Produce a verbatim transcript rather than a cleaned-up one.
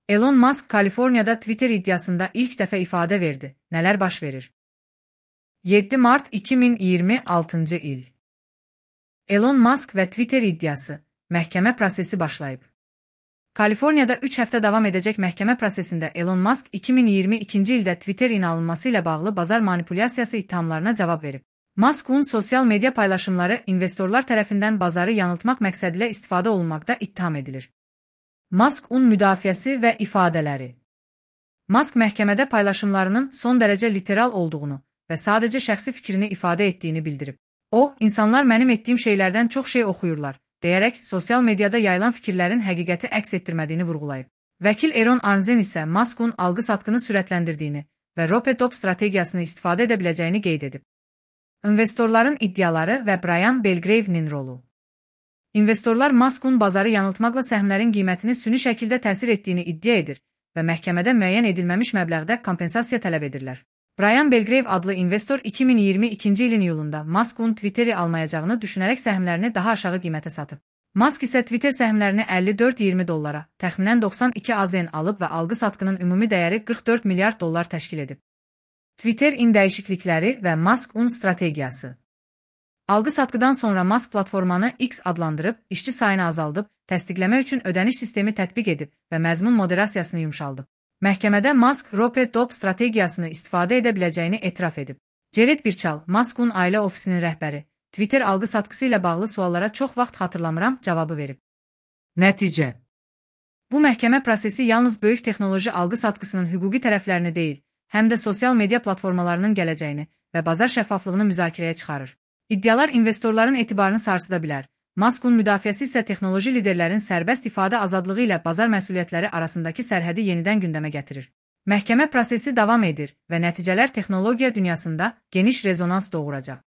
Elon Musk Kaliforniyada Twitter iddiasında ilk dəfə ifadə verdi. Nələr baş verir? yeddi mart iki min iyirmi altıncı il. Elon Musk və Twitter iddiası. Məhkəmə prosesi başlayıb. Kaliforniyada üç həftə davam edəcək məhkəmə prosesində Elon Musk iki min iyirmi ikinci ildə Twitterin alınması ilə bağlı bazar manipulyasiyası ittihamlarına cavab verib. Musk'un sosial media paylaşımları investorlar tərəfindən bazarı yanıltmaq məqsədilə istifadə olunmaqda ittiham edilir. Musk'un müdafiəsi və ifadələri. Musk məhkəmədə paylaşımlarının son dərəcə literal olduğunu və sadəcə şəxsi fikrini ifadə etdiyini bildirib. O, insanlar mənim etdiyim şeylərdən çox şey oxuyurlar, deyərək sosial mediada yayılan fikirlərin həqiqəti əks etdirmədiyini vurğulayıb. Vəkil Eron Arnzen isə Musk'un algı-satqını sürətləndirdiyini və rope-dope strategiyasını istifadə edə biləcəyini qeyd edib. İnvestorların iddiaları və Brian Belgrave'nin rolu. İnvestorlar Musk'un bazarı yanıltmaqla səhmlərin qiymətini süni şəkildə təsir etdiyini iddia edir və məhkəmədə müəyyən edilməmiş məbləğdə kompensasiya tələb edirlər. Brian Belgrave adlı investor iki min iyirmi ikinci ilin iyulunda Musk'un Twitter'i almayacağını düşünərək səhmlərini daha aşağı qiymətə satıb. Musk isə Twitter səhmlərini əlli dörd iyirmi dollara, təxminən doxsan iki AZN alıb və algı-satqının ümumi dəyəri qırx dörd milyard dollar təşkil edib. Twitter'in dəyişiklikləri və Musk'un strategiyası. Algı-satqıdan sonra Musk platformanı X adlandırıb, işçi sayını azaldıb, təsdiqləmə üçün ödəniş sistemi tətbiq edib və məzmun moderasiyasını yumşaldıb. Məhkəmədə Musk rope-dope strategiyasını istifadə edə biləcəyini etiraf edib. Jared Birchall, Musk'un ailə ofisinin rəhbəri, Twitter algı-satqısı ilə bağlı suallara çox vaxt xatırlamıram cavabı verib. Nəticə. Bu məhkəmə prosesi yalnız böyük texnoloji algı-satqısının hüquqi tərəflərini deyil, həm də sosial media platformalarının gələcəyini və bazar şəffaflığını müzakirəyə çıxarır. İddialar investorların etibarını sarsıda bilər. Musk'un müdafiəsi isə texnoloji liderlərin sərbəst ifadə azadlığı ilə bazar məsuliyyətləri arasındakı sərhədi yenidən gündəmə gətirir. Məhkəmə prosesi davam edir və nəticələr texnologiya dünyasında geniş rezonans doğuracaq.